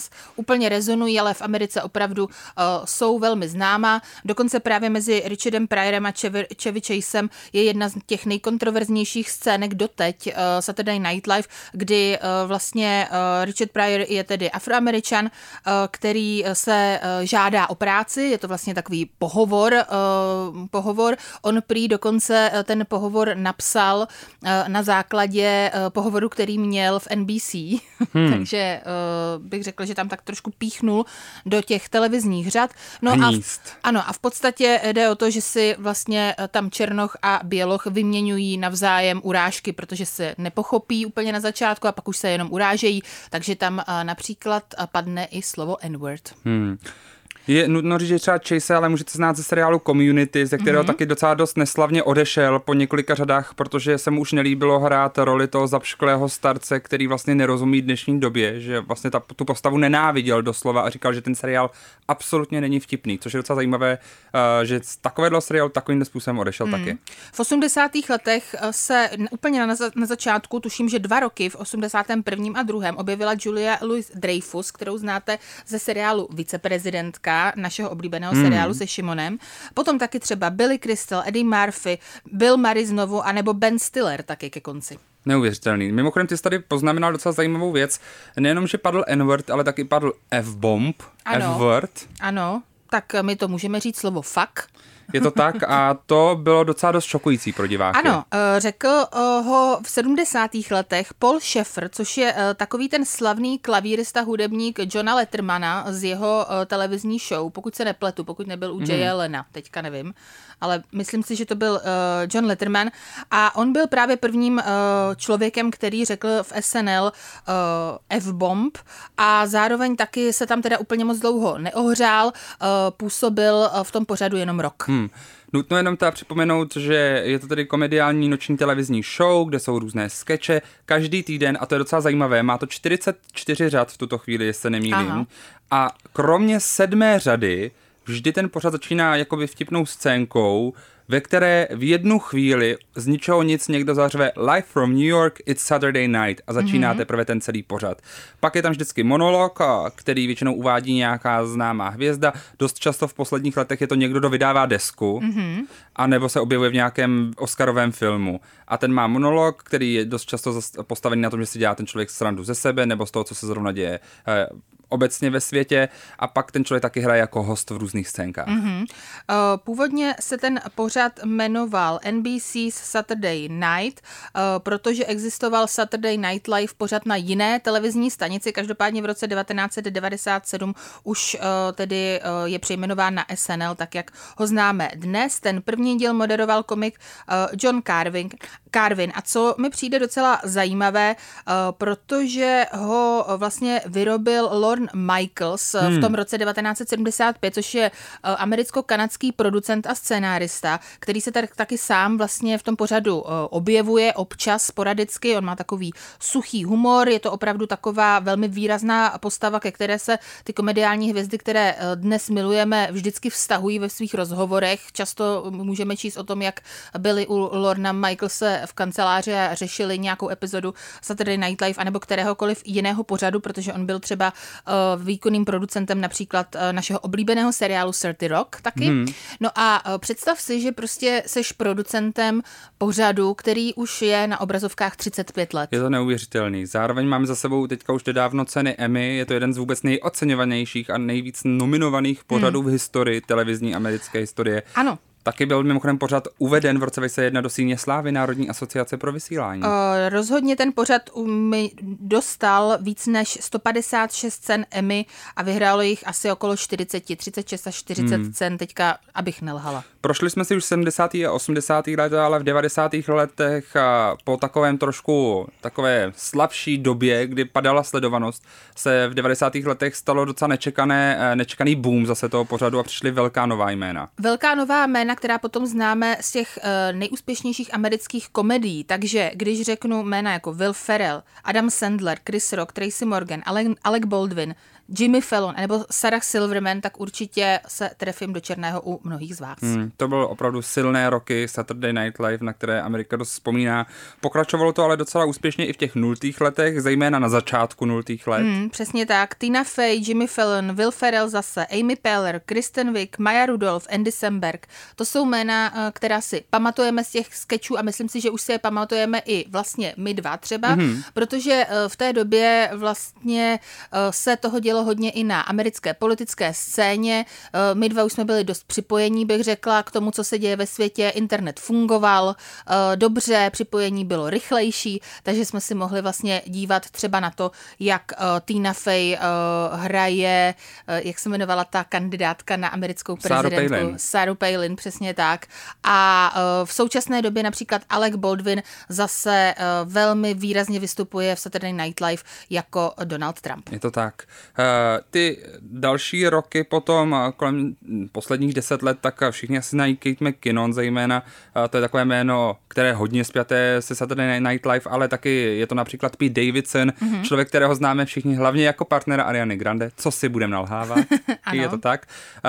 nás úplně rezonují, ale v Americe opravdu uh, jsou velmi známá. Dokonce právě mezi Richardem Pryorem a Chevy, Chevy Chasem je jedna z těch nejkontroverznějších scének doteď uh, Saturday Night Live, kdy uh, vlastně uh, Richard Pryor je tedy Afroameričan, uh, který se uh, žádá o práci, je to vlastně takový pohovor, uh, pohovor. On prý dokonce uh, ten pohovor napsal uh, na základě uh, pohovoru, který měl v N B C, hmm. takže uh, bych řekla, že tam tak trošku píchnul do těch televizních řad. No a v, ano, a v podstatě jde o to, že si vlastně tam černoch a běloch vyměňují navzájem urážky, protože se nepochopí úplně na začátku a pak už se jenom urážejí, takže tam uh, například padne i slovo N-word. Hmm. Je nutno říct, že třeba Chase, ale můžete znát ze seriálu Community, ze kterého mm-hmm. taky docela dost neslavně odešel po několika řadách, protože se mu už nelíbilo hrát roli toho zapšklého starce, který vlastně nerozumí dnešní době, že vlastně ta, tu postavu nenáviděl doslova a říkal, že ten seriál absolutně není vtipný, což je docela zajímavé, uh, že z takového seriálu takovým způsobem odešel mm. taky. V osmdesátých letech se úplně na, na začátku, tuším, že dva roky v osmdesátém prvním a druhém objevila Julia Louis-Dreyfus, kterou znáte ze seriálu Viceprezidentka, našeho oblíbeného hmm. seriálu se Šimonem. Potom taky třeba Billy Crystal, Eddie Murphy, Bill Murray znovu, anebo Ben Stiller taky ke konci. Neuvěřitelný. Mimochodem, ty jsi tady poznamenal docela zajímavou věc. Nejenom, že padl N-word, ale taky padl F-bomb, F-word. Ano, tak my to můžeme říct slovo fuck. Je to tak a to bylo docela dost šokující pro diváky. Ano, řekl ho v sedmdesátých letech Paul Shaffer, což je takový ten slavný klavírista, hudebník Johna Lettermana z jeho televizní show, pokud se nepletu, pokud nebyl u mm. Jaya Lena, teďka nevím, ale myslím si, že to byl John Letterman a on byl právě prvním člověkem, který řekl v S N L F-bomb a zároveň taky se tam teda úplně moc dlouho neohřál, působil v tom pořadu jenom rok. Hmm. Nutno jenom teda připomenout, že je to tedy komediální noční televizní show, kde jsou různé skeče každý týden a to je docela zajímavé. Má to čtyřicet čtyři řad v tuto chvíli, jestli se nemýlím. Aha. A kromě sedmé řady vždy ten pořad začíná jakoby vtipnou scénkou, ve které v jednu chvíli z ničeho nic někdo zařve Live from New York, it's Saturday night a začíná mm-hmm. teprve ten celý pořad. Pak je tam vždycky monolog, který většinou uvádí nějaká známá hvězda. Dost často v posledních letech je to někdo, kdo vydává desku, mm-hmm. a nebo se objevuje v nějakém oscarovém filmu. A ten má monolog, který je dost často postavený na tom, že si dělá ten člověk srandu ze sebe nebo z toho, co se zrovna děje obecně ve světě a pak ten člověk taky hraje jako host v různých scénkách. Mm-hmm. Původně se ten pořad jmenoval N B C's Saturday Night, protože existoval Saturday Night Live pořad na jiné televizní stanici, každopádně v roce devatenáct set devadesát sedm už tedy je přejmenován na S N L, tak jak ho známe dnes. Ten první díl moderoval komik John Carvin, Carvin a co mi přijde docela zajímavé, protože ho vlastně vyrobil Lorne Michaels hmm. v tom roce devatenáct set sedmdesát pět, což je americko-kanadský producent a scénárista, který se tak, taky sám vlastně v tom pořadu objevuje občas sporadicky. On má takový suchý humor, je to opravdu taková velmi výrazná postava, ke které se ty komediální hvězdy, které dnes milujeme, vždycky vztahují ve svých rozhovorech. Často můžeme číst o tom, jak byli u Lorna Michaelse v kanceláři a řešili nějakou epizodu Saturday Night Live anebo kteréhokoliv jiného pořadu, protože on byl třeba výkonným producentem například našeho oblíbeného seriálu thirty Rock taky. Hmm. No a představ si, že prostě seš producentem pořadu, který už je na obrazovkách třicet pět let. Je to neuvěřitelný. Zároveň máme za sebou teďka už nedávno ceny Emmy. Je to jeden z vůbec nejoceňovanějších a nejvíc nominovaných pořadů hmm. v historii, televizní americké historie. Ano. Taky byl mimochodem pořad uveden v roce dva tisíce jedna do síně slávy Národní asociace pro vysílání. Uh, rozhodně ten pořad mi dostal víc než sto padesát šest cen Emmy a vyhrálo jich asi okolo čtyřicet, třicet šest až čtyřicet hmm. cen, teďka abych nelhala. Prošli jsme si už sedmdesátých a osmdesátých let, ale v devadesátých letech a po takovém trošku takové slabší době, kdy padala sledovanost, se v devadesátých letech stalo docela nečekané, nečekaný boom zase toho pořadu a přišly velká nová jména. Velká nová jména, která potom známe z těch uh, nejúspěšnějších amerických komedií. Takže když řeknu jména jako Will Ferrell, Adam Sandler, Chris Rock, Tracy Morgan, Alec, Alec Baldwin, Jimmy Fallon nebo Sarah Silverman, tak určitě se trefím do černého u mnohých z vás. Hmm, to bylo opravdu silné roky Saturday Night Live, na které Amerika dost vzpomíná. Pokračovalo to ale docela úspěšně i v těch nultých letech, zejména na začátku nultých let. Hmm, přesně tak. Tina Fey, Jimmy Fallon, Will Ferrell zase, Amy Poehler, Kristen Wiig, Maya Rudolph, Andy Samberg. To jsou jména, která si pamatujeme z těch skečů a myslím si, že už si je pamatujeme i vlastně my dva třeba, mm-hmm. protože v té době vlastně se toho dělo hodně i na americké politické scéně. My dva už jsme byli dost připojení, bych řekla, k tomu, co se děje ve světě. Internet fungoval dobře, připojení bylo rychlejší, takže jsme si mohli vlastně dívat třeba na to, jak Tina Fey hraje, jak se jmenovala ta kandidátka na americkou prezidentku. Sarah Palin, přesně tak. A v současné době například Alec Baldwin zase velmi výrazně vystupuje v Saturday Night Live jako Donald Trump. Je to tak. Ty další roky potom, kolem posledních deset let, tak všichni asi znají Kate McKinnon zejména. To je takové jméno, které je hodně spjaté se Saturday Night Live, ale taky je to například Pete Davidson, mm-hmm. člověk, kterého známe všichni hlavně jako partnera Ariany Grande. Co si budeme nalhávat? Je to tak.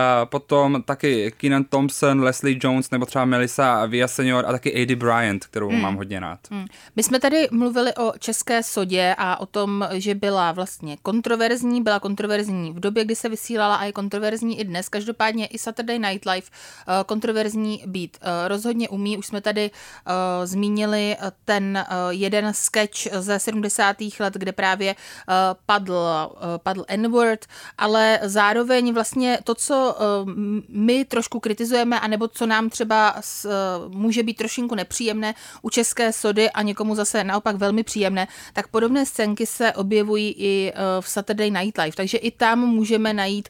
Potom taky Kenan Thompson, Leslie Jones nebo třeba Melissa Villaseñor a taky Aidy Bryant, kterou mm. mám hodně rád. Mm. My jsme tady mluvili o české sodě a o tom, že byla vlastně kontroverzní, byla kontroverzní v době, kdy se vysílala a je kontroverzní i dnes. Každopádně i Saturday Night Live uh, kontroverzní být uh, rozhodně umí. Už jsme tady uh, zmínili ten uh, jeden sketch ze sedmdesátých let, kde právě uh, padl, uh, padl N-word, ale zároveň vlastně to, co uh, my trošku kritizujeme, anebo co nám třeba s, uh, může být trošinku nepříjemné u české sody a někomu zase naopak velmi příjemné, tak podobné scénky se objevují i uh, v Saturday Night Live, takže i tam můžeme najít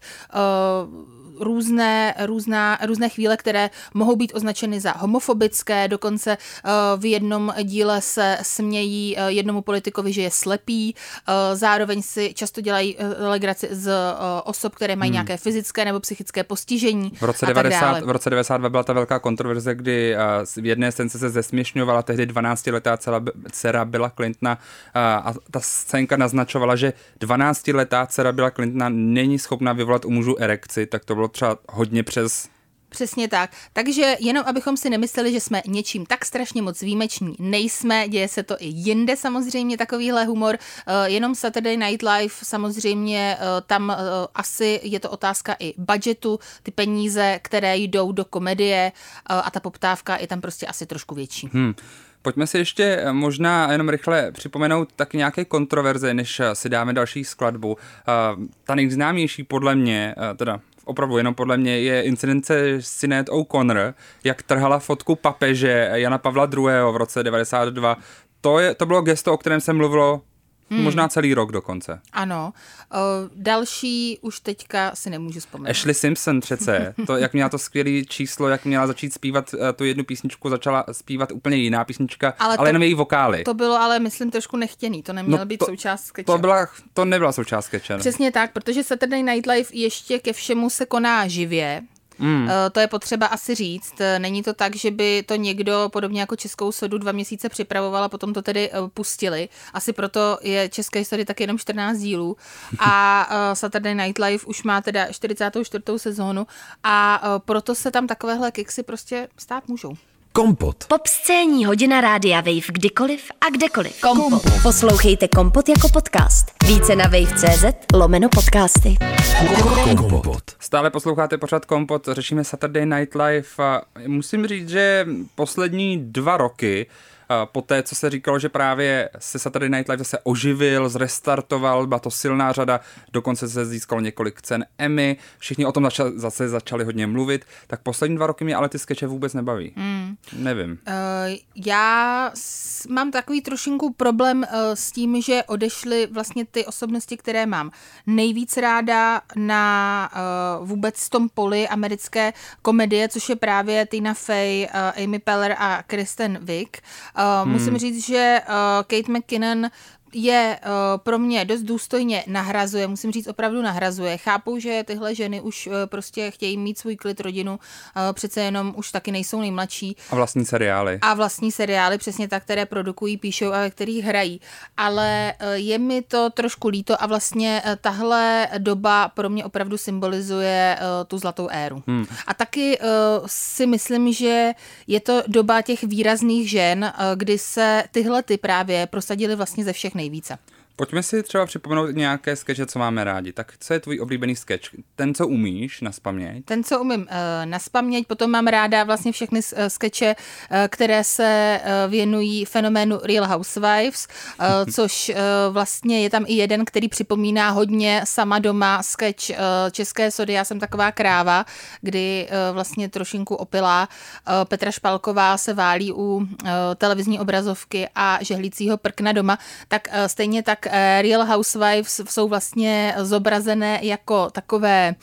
uh, Různé, různá, různé chvíle, které mohou být označeny za homofobické, dokonce uh, v jednom díle se smějí uh, jednomu politikovi, že je slepý, uh, zároveň si často dělají uh, legraci z uh, osob, které mají hmm. nějaké fyzické nebo psychické postižení. V roce, devadesát, v roce devadesát dva byla ta velká kontroverze, kdy uh, v jedné scénce se zesměšňovala tehdy dvanáctiletá dcera Billa Clintona uh, a ta scénka naznačovala, že dvanáctiletá dcera Billa Clintona není schopná vyvolat u mužů erekci, tak to bylo třeba hodně přes... Přesně tak. Takže jenom abychom si nemysleli, že jsme něčím tak strašně moc výjimeční, nejsme, děje se to i jinde samozřejmě takovýhle humor, jenom Saturday Night Live samozřejmě tam asi je to otázka i budgetu, ty peníze, které jdou do komedie a ta poptávka je tam prostě asi trošku větší. Hmm. Pojďme si ještě možná jenom rychle připomenout taky nějaké kontroverze, než si dáme další skladbu. Ta nejznámější podle mě, teda opravdu jenom podle mě, je incidence Sinéad O'Connor, jak trhala fotku papeže Jana Pavla druhého. v roce devadesát dva. To, je, to bylo gesto, o kterém se mluvilo Hmm. možná celý rok dokonce. Ano. O, další už teďka si nemůžu vzpomenout. Ashley Simpson přece. To, jak měla to skvělé číslo, jak měla začít zpívat tu jednu písničku, začala zpívat úplně jiná písnička, ale, ale to, jenom její vokály. To bylo ale, myslím, trošku nechtěný. To nemělo no být to, součást skeče. To, byla, to nebyla součást skeče. Přesně tak, protože Saturday Night Live ještě ke všemu se koná živě. Mm. To je potřeba asi říct. Není to tak, že by to někdo podobně jako Českou sodu dva měsíce připravoval a potom to tedy pustili. Asi proto je České sody tak jenom čtrnáct dílů a Saturday Night Live už má teda čtyřicátou čtvrtou sezónu a proto se tam takovéhle kiksy prostě stát můžou. Kompot. Popscénní hodina rádia Wave kdykoliv a kdekoliv. Kompot. Poslouchejte Kompot jako podcast. Více na wave tečka cé zet lomeno podcasty. Kompot. Stále posloucháte pořád Kompot, řešíme Saturday Night Live a musím říct, že poslední dva roky poté, co se říkalo, že právě se Saturday Night Live zase oživil, zrestartoval, byla to silná řada, dokonce se získalo několik cen Emmy, všichni o tom začali, zase začali hodně mluvit, tak poslední dva roky mě ale ty skeče vůbec nebaví. Mm. Nevím. Uh, já s, mám takový trošinku problém uh, s tím, že odešly vlastně ty osobnosti, které mám nejvíc ráda na uh, vůbec tom poli americké komedie, což je právě Tina Fey, uh, Amy Poehler a Kristen Wiig. Uh, hmm. Musím říct, že uh, Kate McKinnon je uh, pro mě dost důstojně nahrazuje, musím říct opravdu nahrazuje. Chápu, že tyhle ženy už uh, prostě chtějí mít svůj klid, rodinu, uh, přece jenom už taky nejsou nejmladší. A vlastní seriály. A vlastní seriály, přesně tak, které produkují, píšou a ve kterých hrají. Ale uh, je mi to trošku líto a vlastně uh, tahle doba pro mě opravdu symbolizuje uh, tu zlatou éru. Hmm. A taky uh, si myslím, že je to doba těch výrazných žen, uh, kdy se tyhle ty právě prosadily vlastně ze všech nejvíce. Pojďme si třeba připomenout nějaké skeče, co máme rádi. Tak co je tvůj oblíbený skeč? Ten, co umíš naspaměť? Ten, co umím uh, naspaměť, potom mám ráda vlastně všechny uh, skeče, uh, které se uh, věnují fenoménu Real Housewives, uh, což uh, vlastně je tam i jeden, který připomíná hodně Sama doma skeč uh, České sody. Já jsem taková kráva, kdy uh, vlastně trošinku opilá uh, Petra Špalková se válí u uh, televizní obrazovky a žehlícího prkna doma, tak uh, stejně tak Real Housewives jsou vlastně zobrazené jako takové,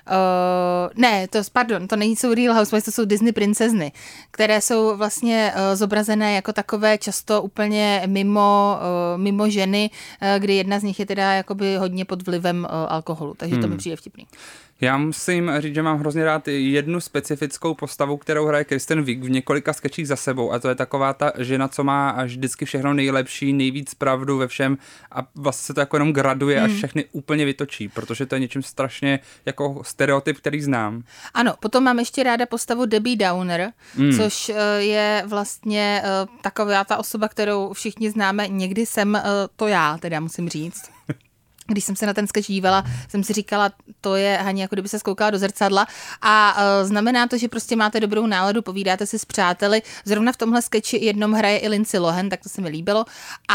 uh, ne, to, pardon, to nejsou Real Housewives, to jsou Disney princezny, které jsou vlastně uh, zobrazené jako takové často úplně mimo, uh, mimo ženy, uh, kdy jedna z nich je teda jakoby hodně pod vlivem uh, alkoholu, takže hmm. to mi přijde vtipný. Já musím říct, že mám hrozně rád jednu specifickou postavu, kterou hraje Kristen Wiig v několika skečích za sebou, a to je taková ta žena, co má až vždycky všechno nejlepší, nejvíc pravdu ve všem a vlastně se to jako jenom graduje hmm. až všechny úplně vytočí, protože to je něčím strašně jako stereotyp, který znám. Ano, potom mám ještě ráda postavu Debbie Downer, hmm. což je vlastně taková ta osoba, kterou všichni známe, někdy jsem to já, teda musím říct. Když jsem se na ten sketch dívala, jsem si říkala, to je Haně, jako kdyby se zkoukala do zrcadla a uh, znamená to, že prostě máte dobrou náladu, povídáte si s přáteli. Zrovna v tomhle sketchi jednom hraje i Lindsay Lohan, tak to se mi líbilo.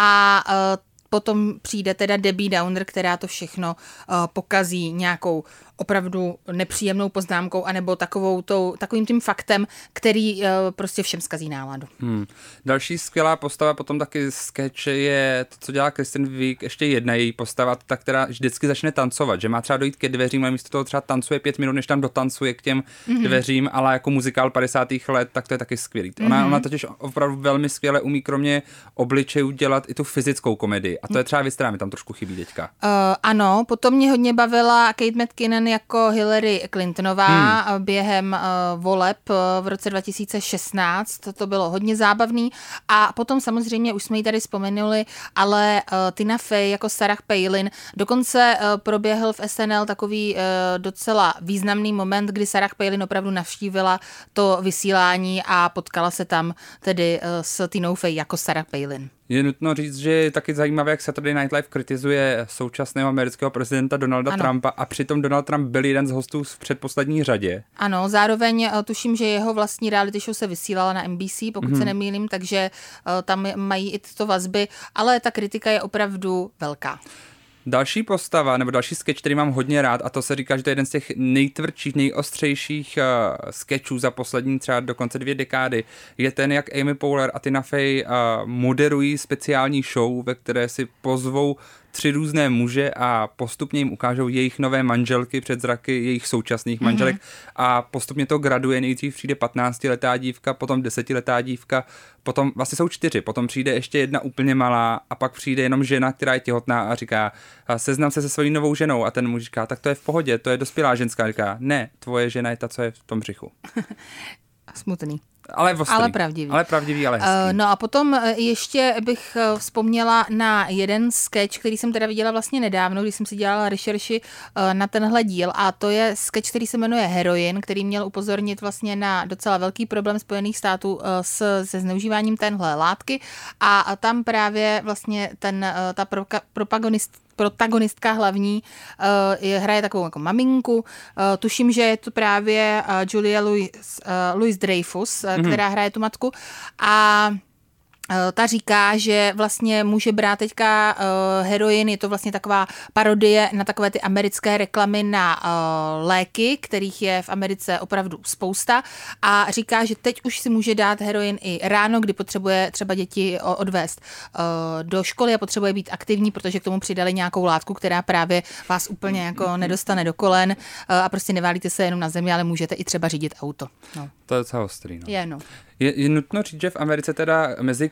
A uh, potom přijde teda Debbie Downer, která to všechno uh, pokazí nějakou opravdu nepříjemnou poznámkou anebo takovou tou, takovým tím faktem, který uh, prostě všem zkazí náladu. Hmm. Další skvělá postava potom taky sketch je to, co dělá Kristen Wiig, ještě jedna její postava, ta, která vždycky začne tancovat, že má třeba dojít ke dveřím, ale místo toho třeba tancuje pět minut, než tam dotancuje k těm mm-hmm. dveřím, ale jako muzikál padesátých let, tak to je taky skvělý. Ona, mm-hmm. ona totiž opravdu velmi skvěle umí kromě obličejů dělat i tu fyzickou komedii a to je třeba věc, která mi tam trošku chybí teďka. Uh, ano, potom mě hodně bavila Kate McKinnon jako Hillary Clintonová hmm. během uh, voleb uh, v roce dva tisíce šestnáct. To bylo hodně zábavný. A potom samozřejmě, už jsme ji tady vzpomenuli, ale uh, Tina Fey jako Sarah Palin. Dokonce uh, proběhl v S N L takový uh, docela významný moment, kdy Sarah Palin opravdu navštívila to vysílání a potkala se tam tedy uh, s Tinou Fey jako Sarah Palin. Je nutno říct, že je taky zajímavé, jak Saturday Night Live kritizuje současného amerického prezidenta Donalda ano. Trumpa a přitom Donald Trump byl jeden z hostů v předposlední řadě. Ano, zároveň tuším, že jeho vlastní reality show se vysílala na N B C, pokud mm-hmm. se nemýlím, takže uh, tam mají i tyto vazby, ale ta kritika je opravdu velká. Další postava, nebo další sketch, který mám hodně rád, a to se říká, že to je jeden z těch nejtvrdších, nejostřejších uh, sketchů za poslední třeba dokonce dvě dekády, je ten, jak Amy Poehler a Tina Fey uh, moderují speciální show, ve které si pozvou tři různé muže a postupně jim ukážou jejich nové manželky před zraky jejich současných manželek mm-hmm. a postupně to graduje, nejdřív přijde patnáctiletá dívka, potom desetiletá dívka, potom vlastně jsou čtyři, potom přijde ještě jedna úplně malá a pak přijde jenom žena, která je těhotná a říká, seznam se se svojí novou ženou a ten muž říká, tak to je v pohodě, to je dospělá ženská, říká, ne, tvoje žena je ta, co je v tom břichu. Smutný. Ale, ostrý, ale pravdivý. Ale pravdivý, ale hezký. Uh, no a potom ještě bych vzpomněla na jeden sketch, který jsem teda viděla vlastně nedávno, když jsem si dělala rešerši uh, na tenhle díl a to je sketch, který se jmenuje Heroin, který měl upozornit vlastně na docela velký problém Spojených států uh, s, se zneužíváním téhle látky a, a tam právě vlastně ten, uh, ta proka, propagonist protagonistka hlavní uh, je, hraje takovou jako maminku. Uh, tuším, že je to právě uh, Julia Louis, uh, Louis Dreyfus, uh, mm-hmm. která hraje tu matku. A ta říká, že vlastně může brát teďka uh, heroin, je to vlastně taková parodie na takové ty americké reklamy na uh, léky, kterých je v Americe opravdu spousta a říká, že teď už si může dát heroin i ráno, kdy potřebuje třeba děti odvést uh, do školy a potřebuje být aktivní, protože k tomu přidali nějakou látku, která právě vás úplně jako nedostane do kolen uh, a prostě neválíte se jenom na zemi, ale můžete i třeba řídit auto. No. To je docela ostrý. No. Je, no. Je, je nutno říct, že v Americe teda mezi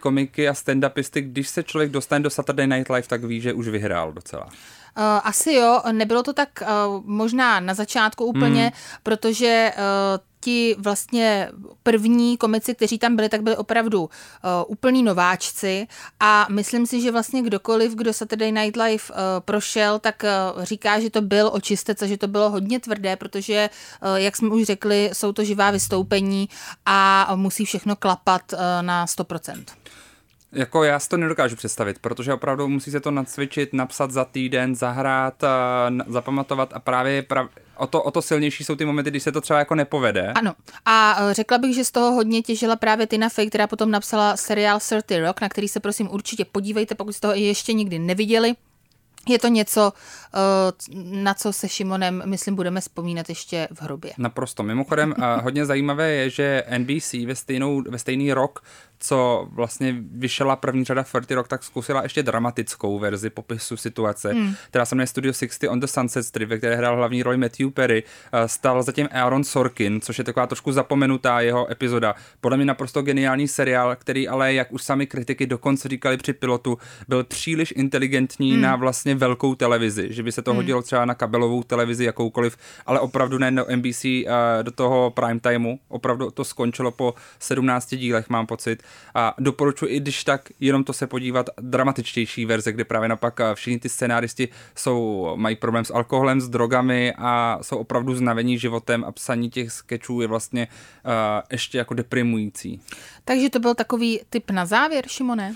komiky a stand-upisty, když se člověk dostane do Saturday Night Live, tak ví, že už vyhrál docela. Uh, asi jo, nebylo to tak uh, možná na začátku úplně, hmm. protože uh, ti vlastně první komici, kteří tam byli, tak byli opravdu uh, úplní nováčci a myslím si, že vlastně kdokoliv, kdo Saturday Night Live uh, prošel, tak uh, říká, že to byl očistec a že to bylo hodně tvrdé, protože, uh, jak jsme už řekli, jsou to živá vystoupení a musí všechno klapat uh, na sto procent. Jako já si to nedokážu představit, protože opravdu musí se to nacvičit, napsat za týden, zahrát, zapamatovat a právě prav... o, to, o to silnější jsou ty momenty, když se to třeba jako nepovede. Ano. A řekla bych, že z toho hodně těžila právě Tina Fey, která potom napsala seriál třicet Rock, na který se prosím určitě podívejte, pokud jste toho ještě nikdy neviděli. Je to něco, na co se Šimonem, myslím, budeme vzpomínat ještě v hrobě. Naprosto. Mimochodem, hodně zajímavé je, že N B C ve, stejnou, ve stejný rok, co vlastně vyšla první řada třicet Rock, tak zkusila ještě dramatickou verzi popisu situace, hmm. která se jmenuje Studio šedesát on the Sunset Strip, ve které hrál hlavní roli Matthew Perry. Stal zatím Aaron Sorkin, což je taková trošku zapomenutá jeho epizoda. Podle mě naprosto geniální seriál, který ale, jak už sami kritiky dokonce říkali při pilotu, byl příliš inteligentní hmm. na vlastně velkou televizi, že by se to hmm. hodilo třeba na kabelovou televizi jakoukoliv, ale opravdu ne do N B C, do toho prime timeu. Opravdu to skončilo po sedmnácti dílech, mám pocit. A doporučuji, i když tak, jenom to se podívat, dramatičtější verze, kde právě napak všichni ty scenáristi jsou, mají problém s alkoholem, s drogami a jsou opravdu znavení životem a psaní těch skečů je vlastně uh, ještě jako deprimující. Takže to byl takový tip na závěr, Šimone?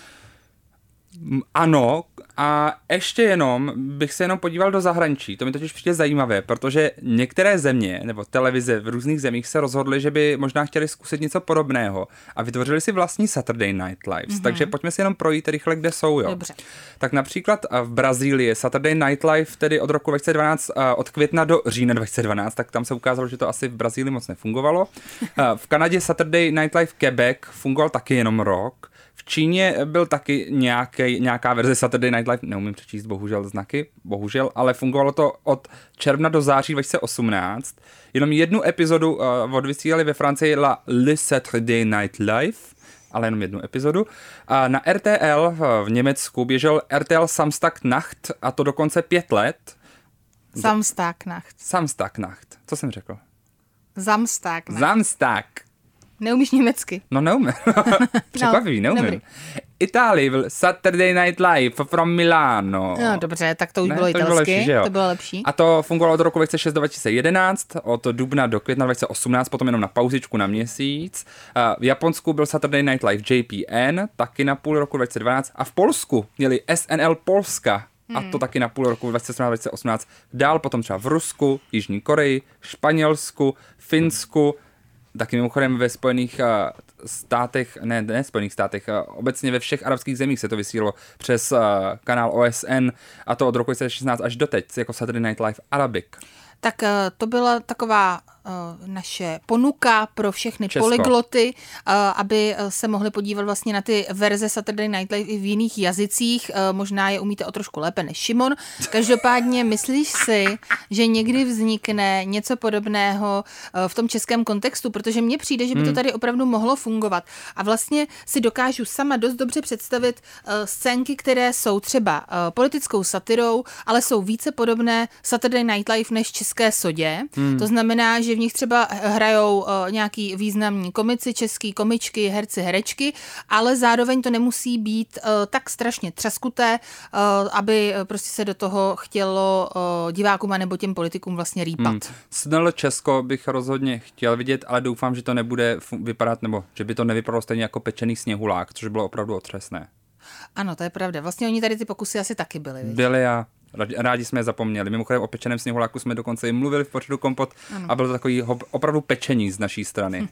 Ano, a ještě jenom bych se jenom podíval do zahraničí. To mi totiž přijde zajímavé, protože některé země nebo televize v různých zemích se rozhodly, že by možná chtěli zkusit něco podobného a vytvořili si vlastní Saturday Night Lives. Mm-hmm. Takže pojďme si jenom projít rychle, kde jsou. Jo. Dobře. Tak například v Brazílii Saturday Night Live, tedy od roku dva tisíce dvanáct, od května do října dva tisíce dvanáct, tak tam se ukázalo, že to asi v Brazílii moc nefungovalo. V Kanadě Saturday Night Live Quebec fungoval taky jenom rok. V Číně byl taky nějaký, nějaká verze Saturday Night Live, neumím přečíst bohužel znaky, bohužel, ale fungovalo to od června do září dva tisíce osmnáct. Jenom jednu epizodu uh, odvysílali ve Francii La Le Saturday Night Live, ale jenom jednu epizodu. A na R T L v Německu běžel R T L Samstagnacht a to dokonce pět let. Samstagnacht. Samstagnacht. Co jsem řekl? Samstagnacht. Samstag. Neumíš německy? No neumím. Překvapivý, neumím. Dobrý. Itálii byl Saturday Night Live from Milano. No dobře, tak to už ne, bylo to italsky, bylo lepší, to bylo lepší. A to fungovalo od roku dva tisíce šest do dva tisíce jedenáct, od dubna do května dva tisíce osmnáct, potom jenom na pauzičku na měsíc. V Japonsku byl Saturday Night Live J P N, taky na půl roku dva tisíce dvanáct. A v Polsku měli S N L Polska, hmm. a to taky na půl roku dva tisíce sedmnáct dva tisíce osmnáct. Dál potom třeba v Rusku, Jižní Koreji, Španělsku, Finsku, taky mimochodem ve Spojených uh, státech, ne, ne Spojených státech, uh, obecně ve všech arabských zemích se to vysílalo přes uh, kanál O S N a to od roku dva tisíce šestnáct až doteď, jako Saturday Night Live Arabic. Tak uh, to byla taková uh, naše ponuka pro všechny Česko. polygloty, uh, aby se mohli podívat vlastně na ty verze Saturday Night Live i v jiných jazycích. Uh, možná je umíte o trošku lépe než Šimon. Každopádně myslíš si, že někdy vznikne něco podobného uh, v tom českém kontextu, protože mně přijde, že by to tady opravdu mohlo fungovat. A vlastně si dokážu sama dost dobře představit uh, scénky, které jsou třeba uh, politickou satirou, ale jsou více podobné Saturday Night Live než české sodě. Hmm. To znamená, že v nich třeba hrajou uh, nějaký významní komici, český komičky, herci, herečky, ale zároveň to nemusí být uh, tak strašně třaskuté, uh, aby prostě se do toho chtělo uh, divákům a nebo těm politikům vlastně rýpat. Hmm. S N L Česko bych rozhodně chtěl vidět, ale doufám, že to nebude vypadat, nebo že by to nevypadalo stejně jako pečený sněhulák, což bylo opravdu otřesné. Ano, to je pravda. Vlastně oni tady ty pokusy asi taky byly. Víc? Byly a rádi jsme je zapomněli. Mimochodem o pečeném sněhuláku jsme dokonce i mluvili v pořadu Kompot ano. a bylo to takový opravdu pečení z naší strany.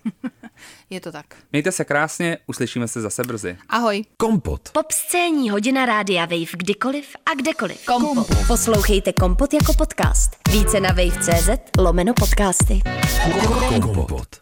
Je to tak. Mějte se krásně, uslyšíme se zase brzy. Ahoj. Kompot. Popscénní hodina Rádia Wave kdykoliv a kdekoliv. Kompot. Poslouchejte Kompot jako podcast. Více na wave tečka cé zet lomeno podcasty. Kompot.